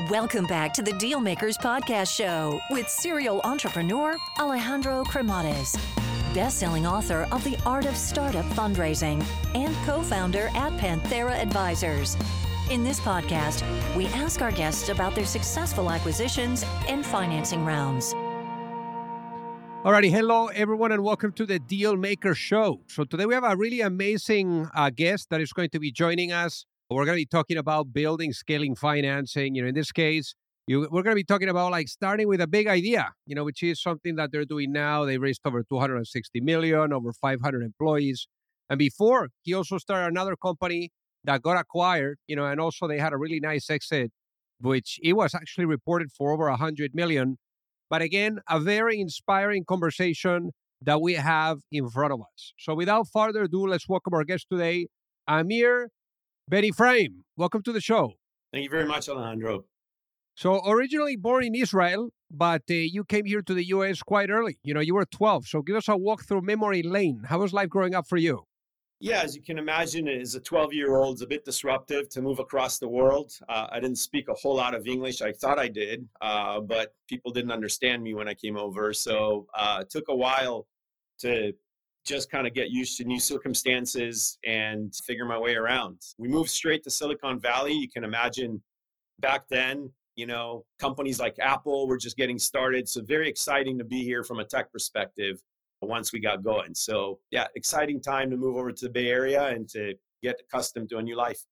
Welcome back to the Dealmakers Podcast Show with serial entrepreneur Alejandro Cremades, best-selling author of The Art of Startup Fundraising and co-founder at Panthera Advisors. In this podcast, we ask our guests about their successful acquisitions and financing rounds. Alrighty, hello everyone, and welcome to the Dealmaker Show. So today we have a really amazing guest that is going to be joining us. We're going to be talking about building, scaling financing. In this case, we're going to be talking about like starting with a big idea, which is something that they're doing now. They raised over 260 million, over 500 employees. And before, he also started another company that got acquired, and also they had a really nice exit, which it was actually reported for over 100 million. But again, a very inspiring conversation that we have in front of us. So without further ado, let's welcome our guest today, Amir Benifraim. Welcome to the show. Thank you very much, Alejandro. So originally born in Israel, but you came here to the U.S. quite early. You were 12. So give us a walk through memory lane. How was life growing up for you? Yeah, as you can imagine, as a 12-year-old, it's a bit disruptive to move across the world. I didn't speak a whole lot of English. I thought I did, but people didn't understand me when I came over. So it took a while to just kind of get used to new circumstances and figure my way around. We moved straight to Silicon Valley. You can imagine back then, companies like Apple were just getting started. So very exciting to be here from a tech perspective once we got going. So yeah, exciting time to move over to the Bay Area and to get accustomed to a new life.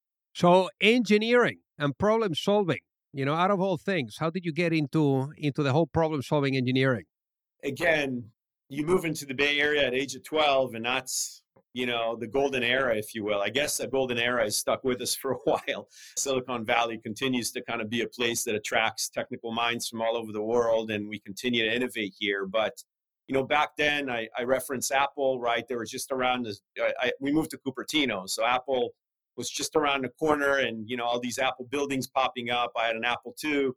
So engineering and problem solving, out of all things, how did you get into the whole problem solving engineering? Again, you move into the Bay Area at age of 12, and that's, the golden era, if you will. I guess the golden era has stuck with us for a while. Silicon Valley continues to kind of be a place that attracts technical minds from all over the world, and we continue to innovate here. But, back then, I reference Apple, right? They were just around, we moved to Cupertino, so Apple was just around the corner, and, all these Apple buildings popping up. I had an Apple II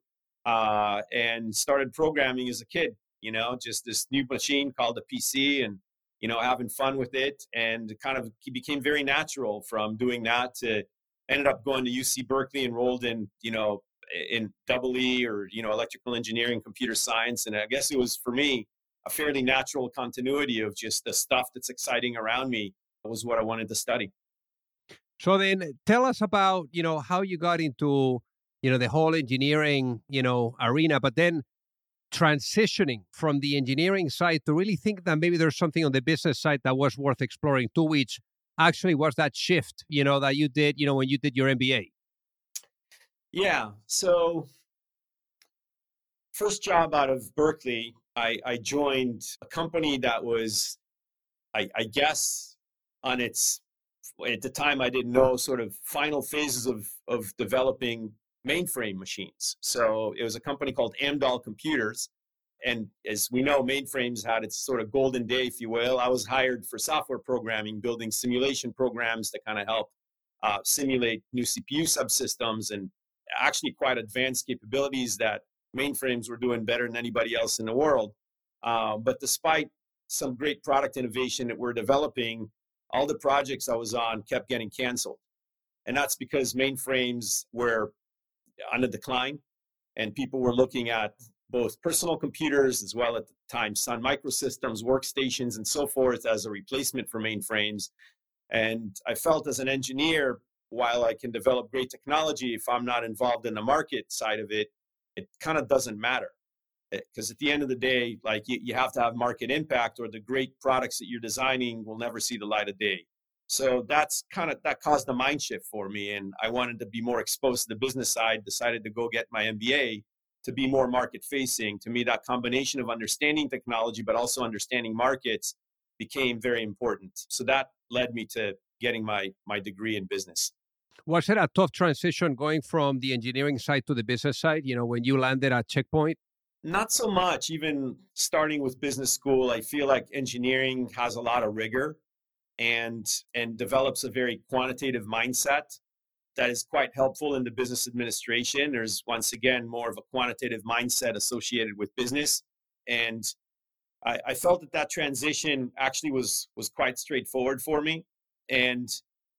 and started programming as a kid. Just this new machine called a PC and, having fun with it. And it kind of became very natural from doing that to ended up going to UC Berkeley, enrolled in, in EE or, electrical engineering, computer science. And I guess it was for me a fairly natural continuity of just the stuff that's exciting around me was what I wanted to study. So then tell us about, how you got into, the whole engineering, arena, but then transitioning from the engineering side to really think that maybe there's something on the business side that was worth exploring too, which actually was that shift, that you did, when you did your MBA. Yeah. So first job out of Berkeley, I joined a company that was, I guess, at the time I didn't know, sort of final phases of developing mainframe machines. So it was a company called Amdahl Computers. And as we know, mainframes had its sort of golden day, if you will. I was hired for software programming, building simulation programs to kind of help simulate new CPU subsystems and actually quite advanced capabilities that mainframes were doing better than anybody else in the world. But despite some great product innovation that we're developing, all the projects I was on kept getting canceled. And that's because mainframes were on a decline, and people were looking at both personal computers as well at the time Sun Microsystems, workstations, and so forth as a replacement for mainframes. And I felt as an engineer, while I can develop great technology, if I'm not involved in the market side of it, it kind of doesn't matter. Because at the end of the day, like you have to have market impact, or the great products that you're designing will never see the light of day. So that caused a mind shift for me. And I wanted to be more exposed to the business side, decided to go get my MBA to be more market facing. To me, that combination of understanding technology, but also understanding markets became very important. So that led me to getting my degree in business. Was it a tough transition going from the engineering side to the business side, when you landed at Checkpoint? Not so much. Even starting with business school, I feel like engineering has a lot of rigor and develops a very quantitative mindset that is quite helpful in the business administration. There's, once again, more of a quantitative mindset associated with business. And I felt that transition actually was quite straightforward for me. And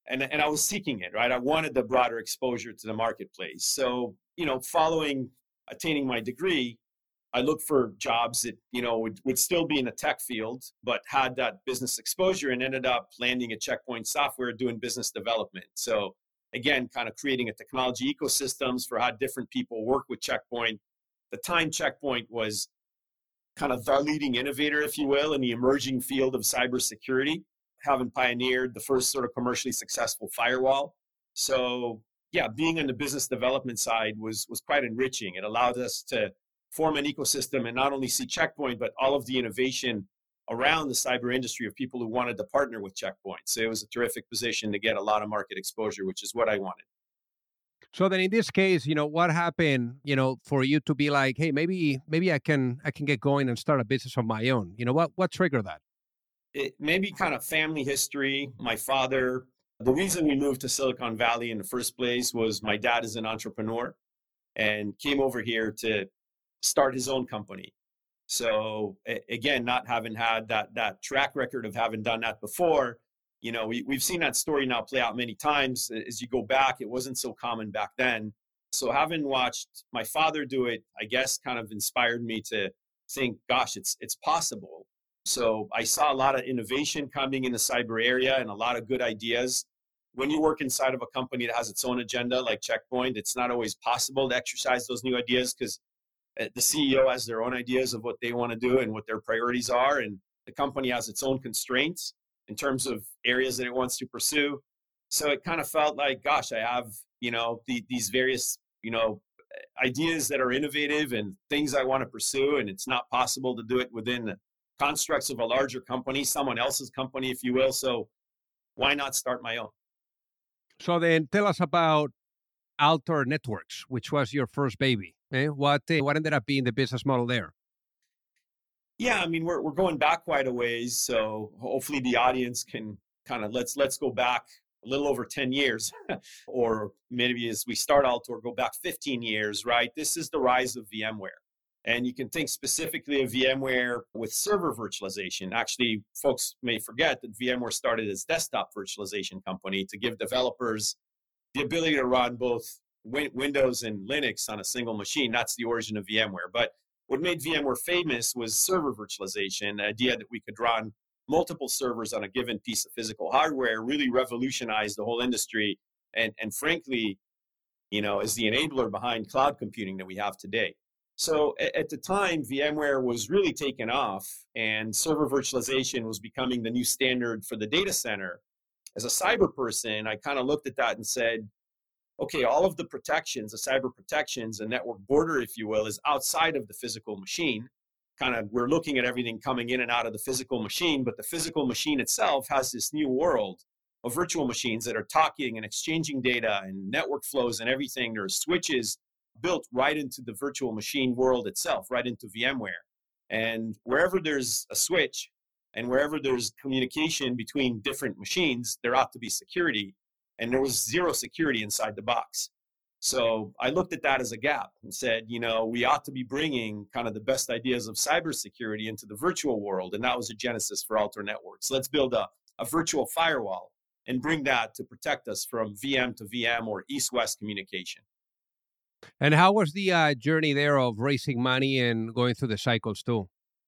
and I was seeking it, right? I wanted the broader exposure to the marketplace. So, following attaining my degree, I looked for jobs that, would still be in the tech field, but had that business exposure, and ended up landing at Checkpoint Software doing business development. So again, kind of creating a technology ecosystems for how different people work with Checkpoint. The time Checkpoint was kind of the leading innovator, if you will, in the emerging field of cybersecurity, having pioneered the first sort of commercially successful firewall. So yeah, being on the business development side was quite enriching. It allowed us to form an ecosystem and not only see Checkpoint, but all of the innovation around the cyber industry of people who wanted to partner with Checkpoint. So it was a terrific position to get a lot of market exposure, which is what I wanted. So then in this case, what happened, for you to be like, hey, maybe I can get going and start a business of my own. What triggered that? It maybe kind of family history. My father, the reason we moved to Silicon Valley in the first place was my dad is an entrepreneur and came over here to start his own company. So again, not having had that track record of having done that before, we've seen that story now play out many times. As you go back, it wasn't so common back then. So having watched my father do it, I guess kind of inspired me to think, gosh, it's possible. So I saw a lot of innovation coming in the cyber area and a lot of good ideas. When you work inside of a company that has its own agenda like Checkpoint, it's not always possible to exercise those new ideas because the CEO has their own ideas of what they want to do and what their priorities are. And the company has its own constraints in terms of areas that it wants to pursue. So it kind of felt like, gosh, I have, these various, ideas that are innovative and things I want to pursue. And it's not possible to do it within the constructs of a larger company, someone else's company, if you will. So why not start my own? So then tell us about Altor Networks, which was your first baby. What ended up being the business model there? Yeah, I mean, we're going back quite a ways. So hopefully the audience can kind of let's go back a little over 10 years, or maybe as we start Altor, go back 15 years, right? This is the rise of VMware. And you can think specifically of VMware with server virtualization. Actually, folks may forget that VMware started as desktop virtualization company to give developers the ability to run both Windows and Linux on a single machine. That's the origin of VMware. But what made VMware famous was server virtualization, the idea that we could run multiple servers on a given piece of physical hardware really revolutionized the whole industry. And frankly, is the enabler behind cloud computing that we have today. So at the time, VMware was really taking off and server virtualization was becoming the new standard for the data center. As a cyber person, I kind of looked at that and said, okay, all of the protections, the cyber protections, the network border, if you will, is outside of the physical machine. We're looking at everything coming in and out of the physical machine, but the physical machine itself has this new world of virtual machines that are talking and exchanging data and network flows and everything. There are switches built right into the virtual machine world itself, right into VMware. And wherever there's a switch and wherever there's communication between different machines, there ought to be security. And there was zero security inside the box. So I looked at that as a gap and said, we ought to be bringing kind of the best ideas of cybersecurity into the virtual world. And that was a genesis for Altor Networks. Let's build a virtual firewall and bring that to protect us from VM to VM or east-west communication. And how was the journey there of raising money and going through the cycles too?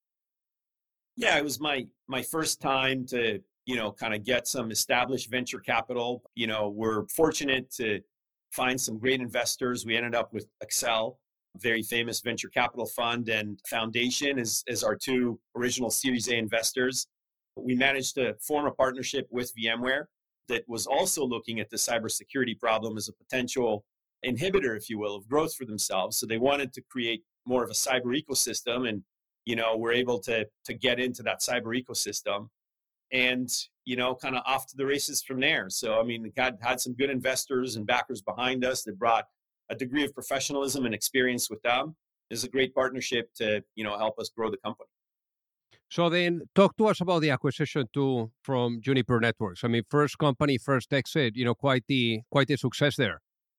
Yeah, it was my first time to, kind of get some established venture capital. We're fortunate to find some great investors. We ended up with Accel, a very famous venture capital fund, and Foundation as our two original Series A investors. We managed to form a partnership with VMware that was also looking at the cybersecurity problem as a potential inhibitor, if you will, of growth for themselves. So they wanted to create more of a cyber ecosystem, and we're able to get into that cyber ecosystem, and kind of off to the races from there. So I mean, had some good investors and backers behind us that brought a degree of professionalism and experience with them. It's a great partnership to help us grow the company. So then talk to us about the acquisition too from Juniper Networks. I mean, first company, first exit, quite the success there.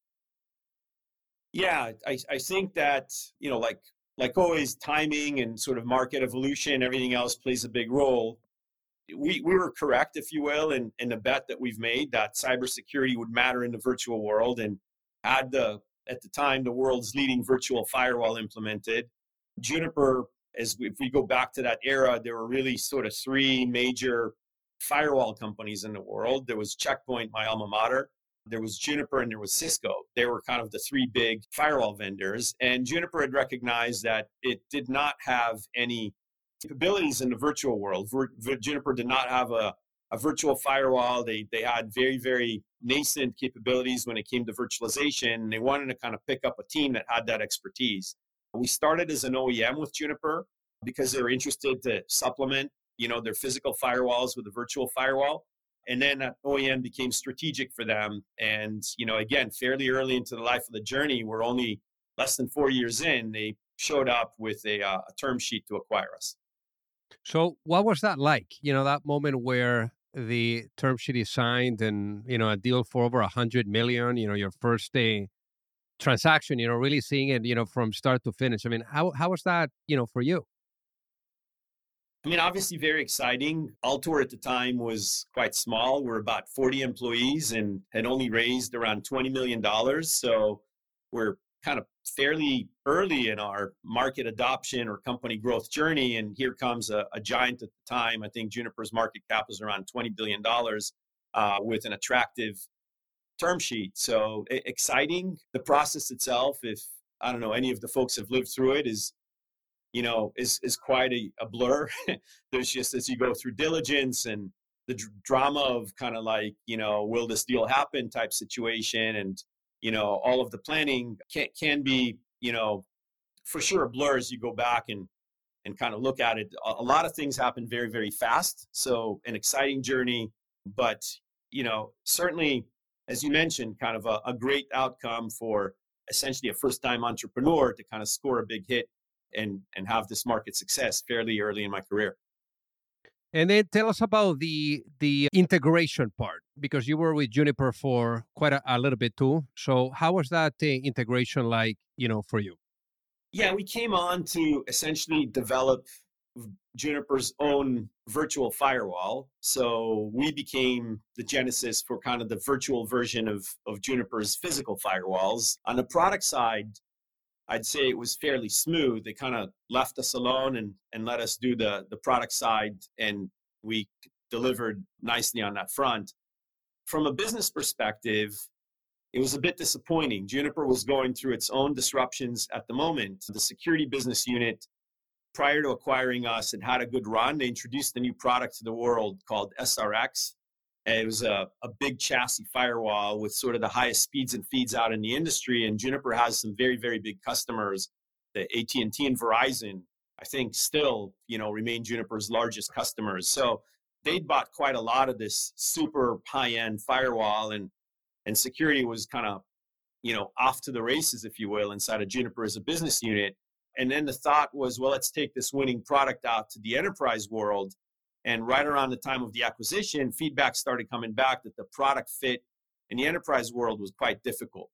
Yeah, I think that, like always, timing and sort of market evolution, everything else plays a big role. we were correct, if you will, in the bet that we've made that cybersecurity would matter in the virtual world, and had at the time the world's leading virtual firewall implemented. Juniper, if we go back to that era, there were really sort of three major firewall companies in the world. There was Check Point, my alma mater. There was Juniper, and there was Cisco. They were kind of the three big firewall vendors. And Juniper had recognized that it did not have any capabilities in the virtual world. Juniper did not have a virtual firewall. They had very, very nascent capabilities when it came to virtualization. And they wanted to kind of pick up a team that had that expertise. We started as an OEM with Juniper because they were interested to supplement, their physical firewalls with a virtual firewall. And then that OEM became strategic for them. And, again, fairly early into the life of the journey, we're only less than 4 years in, they showed up with a term sheet to acquire us. So what was that like? That moment where the term sheet is signed and, a deal for over 100 million, your first day transaction, really seeing it, from start to finish. I mean, how was that, for you? I mean, obviously very exciting. Altor at the time was quite small. We're about 40 employees and had only raised around $20 million. So we're kind of fairly early in our market adoption or company growth journey. And here comes a giant at the time. I think Juniper's market cap was around $20 billion with an attractive term sheet. So exciting. The process itself, if I don't know, any of the folks have lived through it, is quite a blur. There's just, as you go through diligence and the drama of kind of like, will this deal happen type situation. And, all of the planning can be, for sure a blur as you go back and kind of look at it. A lot of things happen very, very fast. So an exciting journey, but, certainly, as you mentioned, kind of a great outcome for essentially a first-time entrepreneur to kind of score a big hit and have this market success fairly early in my career. And then tell us about the integration part, because you were with Juniper for quite a little bit too. So how was that integration like, for you? Yeah, we came on to essentially develop Juniper's own virtual firewall. So we became the genesis for kind of the virtual version of Juniper's physical firewalls. On the product side, I'd say it was fairly smooth. They kind of left us alone and let us do the product side, and we delivered nicely on that front. From a business perspective, it was a bit disappointing. Juniper was going through its own disruptions at the moment. The security business unit, prior to acquiring us, had a good run. They introduced a new product to the world called SRX. It was a big chassis firewall with sort of the highest speeds and feeds out in the industry. And Juniper has some very, very big customers. The AT&T and Verizon, I think, still, remain Juniper's largest customers. So they bought quite a lot of this super high-end firewall, and security was kind of, off to the races, if you will, inside of Juniper as a business unit. And then the thought was, well, let's take this winning product out to the enterprise world. And right around the time of the acquisition, feedback started coming back that the product fit in the enterprise world was quite difficult.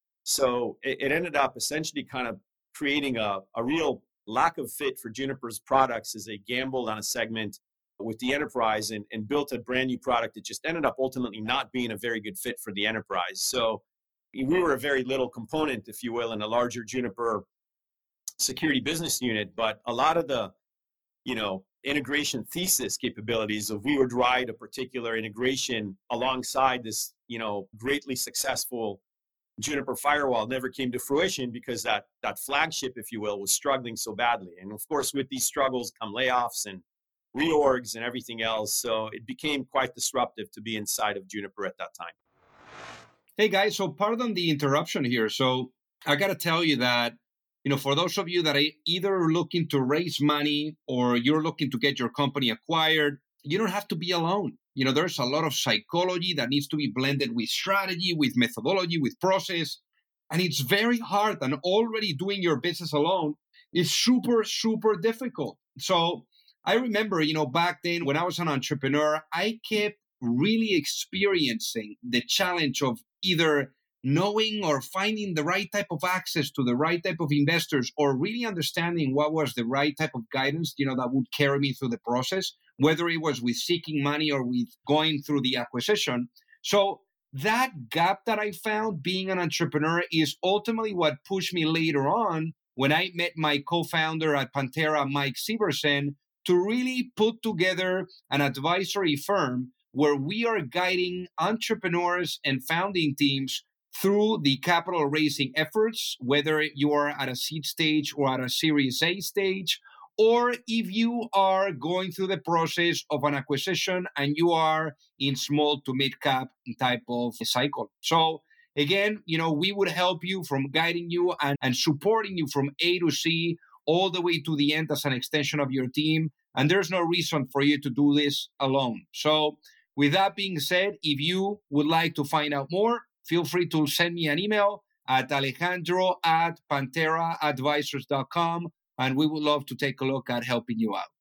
So it ended up essentially kind of creating a real lack of fit for Juniper's products as they gambled on a segment with the enterprise and built a brand new product that just ended up ultimately not being a very good fit for the enterprise. So we were a very little component, if you will, in a larger Juniper security business unit, but a lot of the, integration thesis capabilities of we would ride a particular integration alongside this, greatly successful Juniper firewall never came to fruition because that flagship, if you will, was struggling so badly. And of course, with these struggles come layoffs and reorgs and everything else. So it became quite disruptive to be inside of Juniper at that time. Hey guys, so pardon the interruption here. So I got to tell you that, for those of you that are either looking to raise money or you're looking to get your company acquired, you don't have to be alone. There's a lot of psychology that needs to be blended with strategy, with methodology, with process. And it's very hard. And already doing your business alone is super, super difficult. So I remember, back then when I was an entrepreneur, I kept really experiencing the challenge of either knowing or finding the right type of access to the right type of investors, or really understanding what was the right type of guidance, that would carry me through the process, whether it was with seeking money or with going through the acquisition. So that gap that I found being an entrepreneur is ultimately what pushed me later on when I met my co-founder at Pantera, Mike Severson, to really put together an advisory firm where we are guiding entrepreneurs and founding teams through the capital raising efforts, whether you are at a seed stage or at a Series A stage, or if you are going through the process of an acquisition and you are in small to mid cap type of cycle. So again, we would help you from guiding you and supporting you from A to C all the way to the end as an extension of your team. And there's no reason for you to do this alone. So with that being said, if you would like to find out more, feel free to send me an email at alejandro@panteraadvisors.com, and we would love to take a look at helping you out.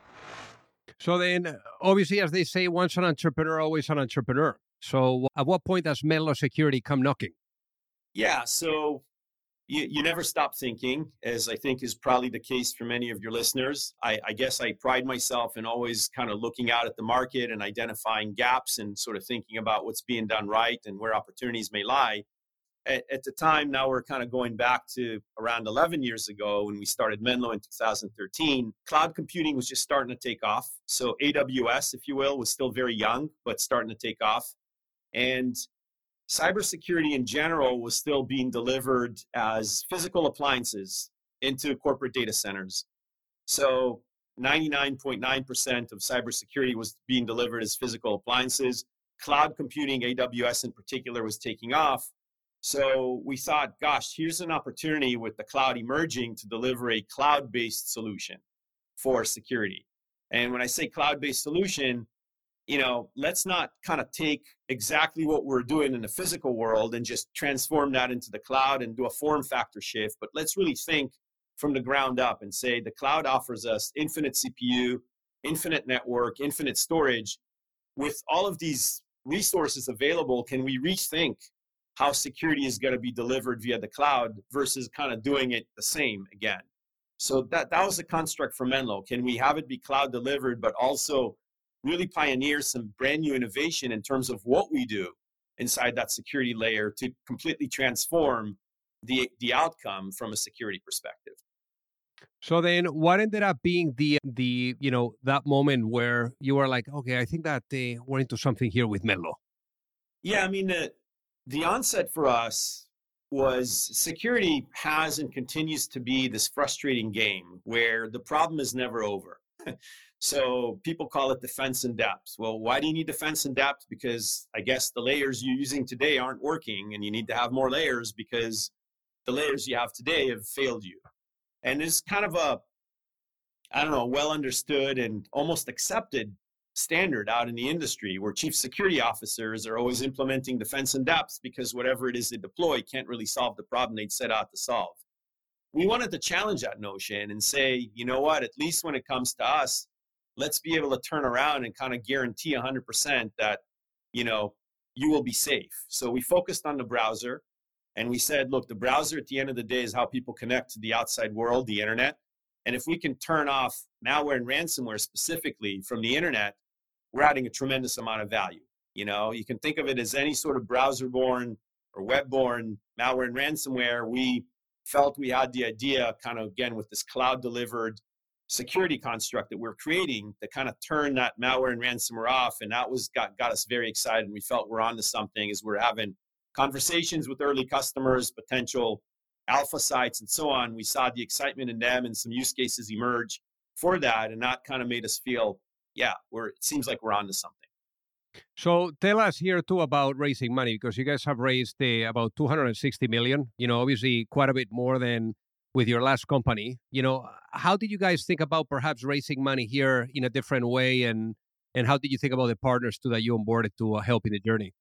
So then, obviously, as they say, once an entrepreneur, always an entrepreneur. So at what point does Menlo Security come knocking? Yeah, so you never stop thinking, as I think is probably the case for many of your listeners. I guess I pride myself in always kind of looking out at the market and identifying gaps and sort of thinking about what's being done right and where opportunities may lie. At the time, now we're kind of going back to around 11 years ago when we started Menlo in 2013. Cloud computing was just starting to take off. So AWS, if you will, was still very young, but starting to take off. And cybersecurity in general was still being delivered as physical appliances into corporate data centers. So 99.9% of cybersecurity was being delivered as physical appliances. Cloud computing, AWS in particular, was taking off. So we thought, gosh, here's an opportunity with the cloud emerging to deliver a cloud-based solution for security. And when I say cloud-based solution, let's not kind of take exactly what we're doing in the physical world and just transform that into the cloud and do a form factor shift, but let's really think from the ground up and say the cloud offers us infinite CPU, infinite network, infinite storage. With all of these resources available, can we rethink how security is going to be delivered via the cloud versus kind of doing it the same again? So that was the construct for Menlo. Can we have it be cloud delivered, but also really pioneer some brand new innovation in terms of what we do inside that security layer to completely transform the outcome from a security perspective? So then what ended up being the that moment where you were like, okay, I think that we're into something here with Menlo? Yeah, I mean, the onset for us was security has and continues to be this frustrating game where the problem is never over. So people call it defense in depth. Well, why do you need defense in depth? Because I guess the layers you're using today aren't working and you need to have more layers because the layers you have today have failed you. And it's kind of a, well understood and almost accepted standard out in the industry where chief security officers are always implementing defense in depth because whatever it is they deploy can't really solve the problem they'd set out to solve. We wanted to challenge that notion and say, you know what, at least when it comes to us, let's be able to turn around and kind of guarantee 100% that, you will be safe. So we focused on the browser and we said, look, the browser at the end of the day is how people connect to the outside world, the internet. And if we can turn off malware and ransomware specifically from the internet, we're adding a tremendous amount of value. You can think of it as any sort of browser-borne or web-borne malware and ransomware. We felt we had the idea kind of, again, with this cloud-delivered security construct that we're creating to kind of turn that malware and ransomware off. And that was got us very excited. And we felt we're onto something as we're having conversations with early customers, potential alpha sites, and so on. We saw the excitement in them and some use cases emerge for that. And that kind of made us feel, it seems like we're onto something. So tell us here too about raising money, because you guys have raised about $260 million, obviously quite a bit more than with your last company. How did you guys think about perhaps raising money here in a different way? And how did you think about the partners too that you onboarded to help in the journey?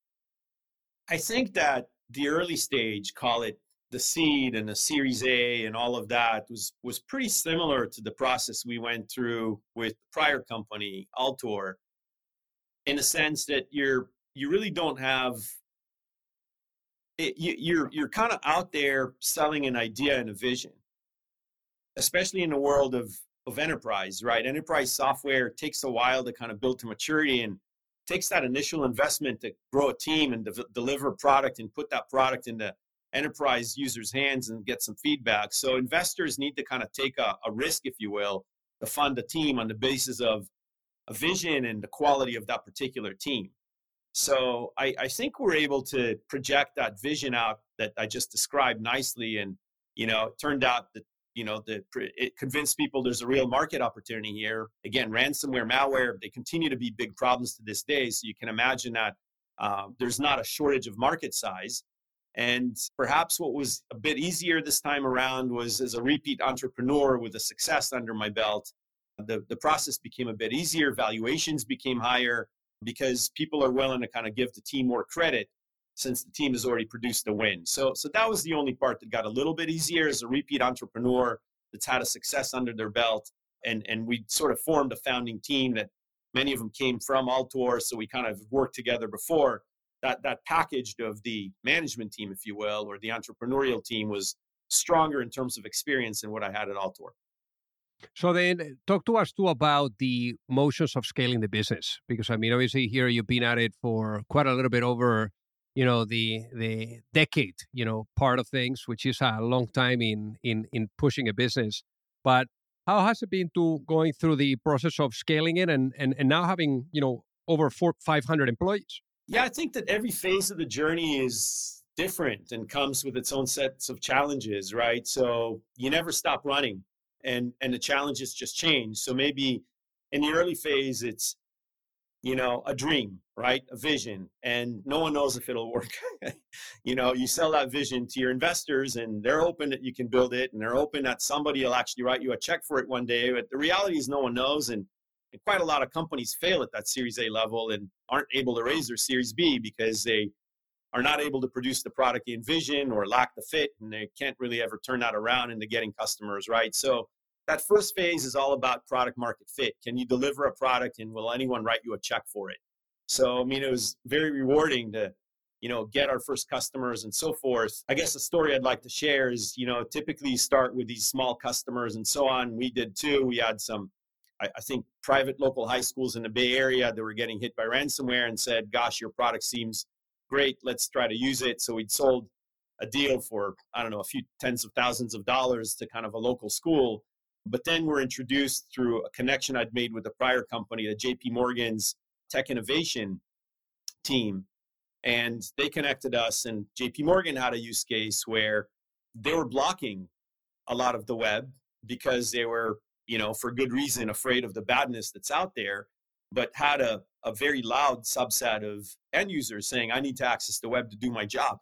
I think that the early stage, call it the seed and the Series A and all of that, was pretty similar to the process we went through with the prior company, Altor, in a sense that you really don't have you're kind of out there selling an idea and a vision, especially in the world of enterprise, right? Enterprise software takes a while to kind of build to maturity and takes that initial investment to grow a team and deliver a product and put that product into enterprise users' hands and get some feedback. So investors need to kind of take a risk, if you will, to fund a team on the basis of a vision and the quality of that particular team. So I think we're able to project that vision out that I just described nicely. And, it turned out that, it convinced people there's a real market opportunity here. Again, ransomware, malware, they continue to be big problems to this day. So you can imagine that there's not a shortage of market size. And perhaps what was a bit easier this time around was, as a repeat entrepreneur with a success under my belt, the process became a bit easier. Valuations became higher because people are willing to kind of give the team more credit since the team has already produced a win. So that was the only part that got a little bit easier as a repeat entrepreneur that's had a success under their belt. And we sort of formed a founding team that many of them came from Altor. So we kind of worked together before. That package of the management team, if you will, or the entrepreneurial team was stronger in terms of experience than what I had at Altor. So then talk to us too about the motions of scaling the business, because obviously here you've been at it for quite a little bit over, the decade, part of things, which is a long time in pushing a business. But how has it been to going through the process of scaling it and now having, over 500 employees? Yeah, I think that every phase of the journey is different and comes with its own sets of challenges, right? So you never stop running. And the challenges just change. So maybe in the early phase, it's, a dream, right? A vision, and no one knows if it'll work. You sell that vision to your investors and they're hoping that you can build it and they're hoping that somebody will actually write you a check for it one day. But the reality is no one knows. And quite a lot of companies fail at that Series A level and aren't able to raise their Series B because they are not able to produce the product they envision or lack the fit, and they can't really ever turn that around into getting customers, right? So that first phase is all about product market fit. Can you deliver a product and will anyone write you a check for it? So, it was very rewarding to, get our first customers and so forth. I guess the story I'd like to share is, typically you start with these small customers and so on. We did too. We had some, I think, private local high schools in the Bay Area that were getting hit by ransomware and said, gosh, your product seems great, let's try to use it. So we'd sold a deal for, a few tens of thousands of dollars to kind of a local school. But then we're introduced through a connection I'd made with a prior company, the JP Morgan's tech innovation team. And they connected us, and JP Morgan had a use case where they were blocking a lot of the web because they were, for good reason, afraid of the badness that's out there, but had a very loud subset of end users saying, I need to access the web to do my job.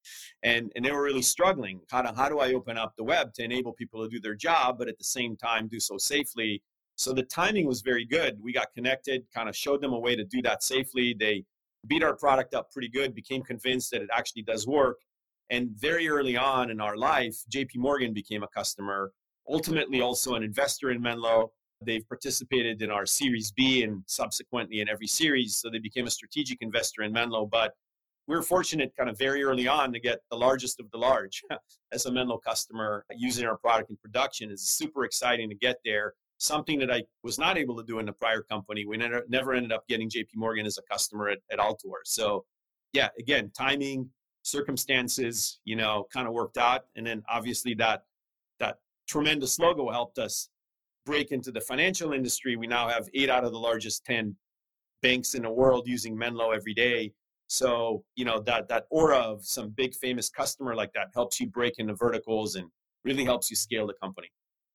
and they were really struggling. How do I open up the web to enable people to do their job, but at the same time do so safely? So the timing was very good. We got connected, kind of showed them a way to do that safely. They beat our product up pretty good, became convinced that it actually does work. And very early on in our life, JP Morgan became a customer, ultimately also an investor in Menlo. They've participated in our Series B and subsequently in every series. So they became a strategic investor in Menlo. But we were fortunate kind of very early on to get the largest of the large as a Menlo customer using our product in production. It's super exciting to get there. Something that I was not able to do in the prior company. We never ended up getting JP Morgan as a customer at Altor. So yeah, again, timing, circumstances, kind of worked out. And then obviously that tremendous logo helped us break into the financial industry. We now have 8 out of the largest 10 banks in the world using Menlo every day. So, that aura of some big famous customer like that helps you break into verticals and really helps you scale the company.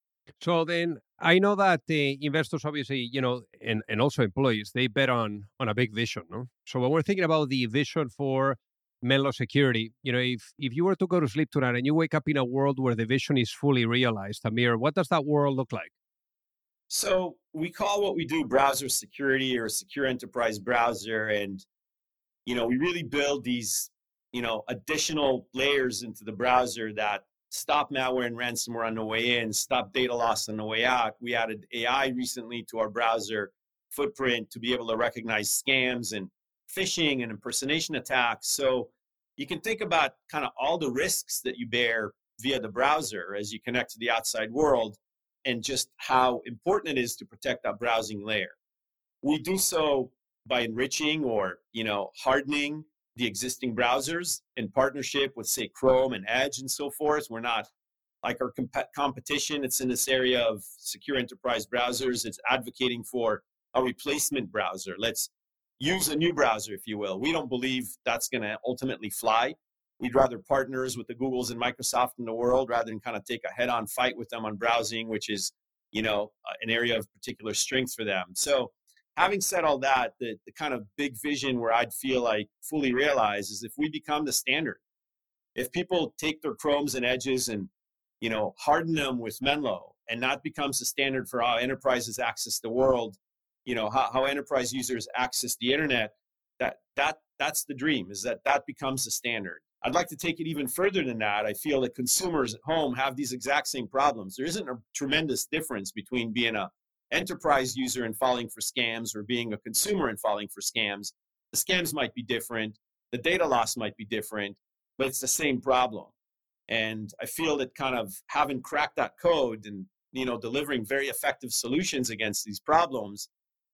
So then I know that the investors, obviously, and also employees, they bet on a big vision, no? So when we're thinking about the vision for Menlo Security, if you were to go to sleep tonight and you wake up in a world where the vision is fully realized, Amir, what does that world look like? So we call what we do browser security or secure enterprise browser. And, we really build these, additional layers into the browser that stop malware and ransomware on the way in, stop data loss on the way out. We added AI recently to our browser footprint to be able to recognize scams and phishing and impersonation attacks. So you can think about kind of all the risks that you bear via the browser as you connect to the outside world, and just how important it is to protect that browsing layer. We do so by enriching or, hardening the existing browsers in partnership with, say, Chrome and Edge and so forth. We're not like our competition. It's in this area of secure enterprise browsers. It's advocating for a replacement browser. Let's use a new browser, if you will. We don't believe that's going to ultimately fly. We'd rather partners with the Googles and Microsoft in the world rather than kind of take a head-on fight with them on browsing, which is, an area of particular strength for them. So having said all that, the kind of big vision where I'd feel like fully realized is if we become the standard, if people take their Chromes and Edges and, harden them with Menlo, and that becomes the standard for how enterprises access the world, how enterprise users access the internet, that's the dream, is that becomes the standard. I'd like to take it even further than that. I feel that consumers at home have these exact same problems. There isn't a tremendous difference between being an enterprise user and falling for scams or being a consumer and falling for scams. The scams might be different. The data loss might be different, but it's the same problem. And I feel that kind of having cracked that code and, delivering very effective solutions against these problems,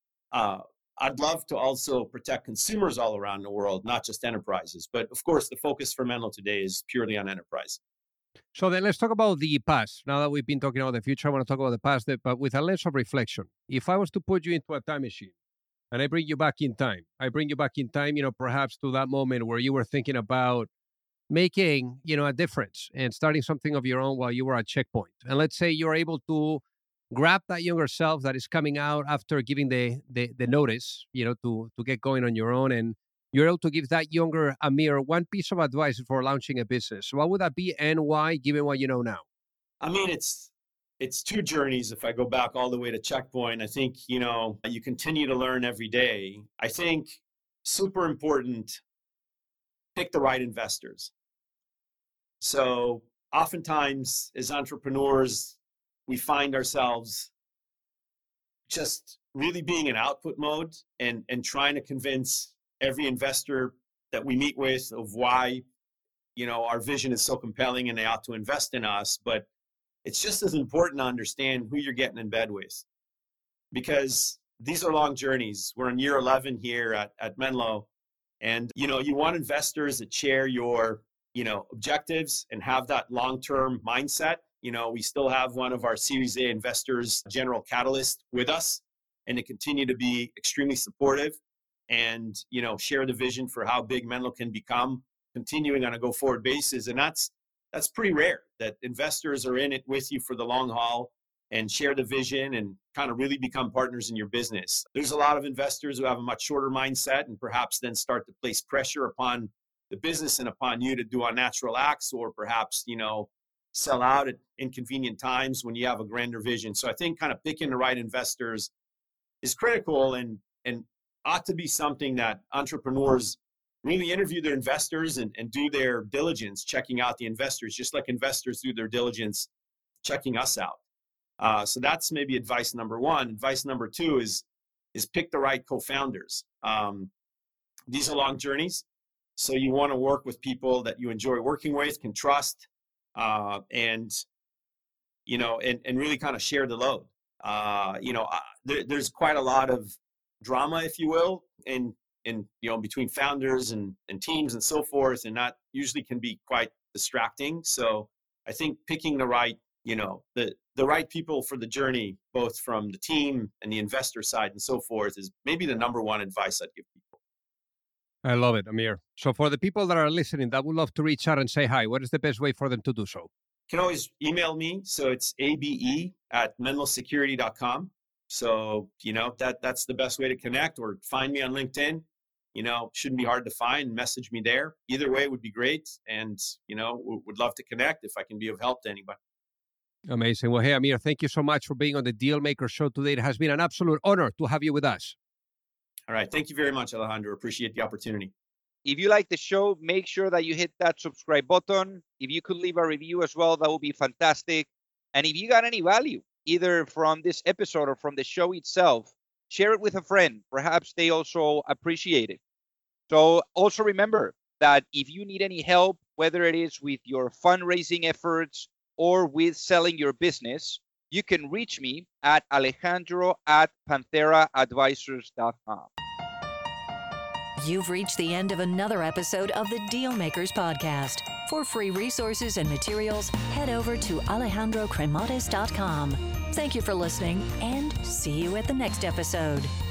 I'd love to also protect consumers all around the world, not just enterprises. But of course, the focus for Menlo today is purely on enterprise. So then let's talk about the past. Now that we've been talking about the future, I want to talk about the past, but with a lens of reflection. If I was to put you into a time machine and I bring you back in time, perhaps to that moment where you were thinking about making, a difference and starting something of your own while you were at Checkpoint. And let's say you're able to grab that younger self that is coming out after giving the notice, to get going on your own, and you're able to give that younger Amir one piece of advice for launching a business. What would that be and why, given what you know now? I mean, it's two journeys. If I go back all the way to Checkpoint, I think, you continue to learn every day. I think super important, pick the right investors. So oftentimes as entrepreneurs, we find ourselves just really being in output mode and trying to convince every investor that we meet with of why, our vision is so compelling and they ought to invest in us. But it's just as important to understand who you're getting in bed with, because these are long journeys. We're in year 11 here at Menlo, and, you want investors that share your, objectives and have that long-term mindset. We still have one of our Series A investors, General Catalyst, with us, and to continue to be extremely supportive and, share the vision for how big Menlo can become, continuing on a go-forward basis. And that's pretty rare that investors are in it with you for the long haul and share the vision and kind of really become partners in your business. There's a lot of investors who have a much shorter mindset and perhaps then start to place pressure upon the business and upon you to do unnatural acts, or perhaps, sell out at inconvenient times when you have a grander vision. So I think kind of picking the right investors is critical and ought to be something that entrepreneurs really interview their investors and do their diligence, checking out the investors, just like investors do their diligence, checking us out. So that's maybe advice number one. Advice number two is pick the right co-founders. These are long journeys. So you want to work with people that you enjoy working with, can trust, and really kind of share the load. There's quite a lot of drama, if you will, in between founders and teams and so forth, and that usually can be quite distracting. So I think picking the right, the right people for the journey, both from the team and the investor side and so forth, is maybe the number one advice I'd give people. I love it, Amir. So for the people that are listening that would love to reach out and say hi, what is the best way for them to do so? You can always email me. So it's abe@menlosecurity.com. So, that's the best way to connect, or find me on LinkedIn. Shouldn't be hard to find. Message me there. Either way would be great. And, would love to connect if I can be of help to anybody. Amazing. Well, hey, Amir, thank you so much for being on the Dealmaker Show today. It has been an absolute honor to have you with us. All right. Thank you very much, Alejandro. Appreciate the opportunity. If you like the show, make sure that you hit that subscribe button. If you could leave a review as well, that would be fantastic. And if you got any value, either from this episode or from the show itself, share it with a friend. Perhaps they also appreciate it. So also remember that if you need any help, whether it is with your fundraising efforts or with selling your business, you can reach me at alejandro@pantheraadvisors.com. You've reached the end of another episode of the Dealmakers Podcast. For free resources and materials, head over to alejandrocremades.com. Thank you for listening, and see you at the next episode.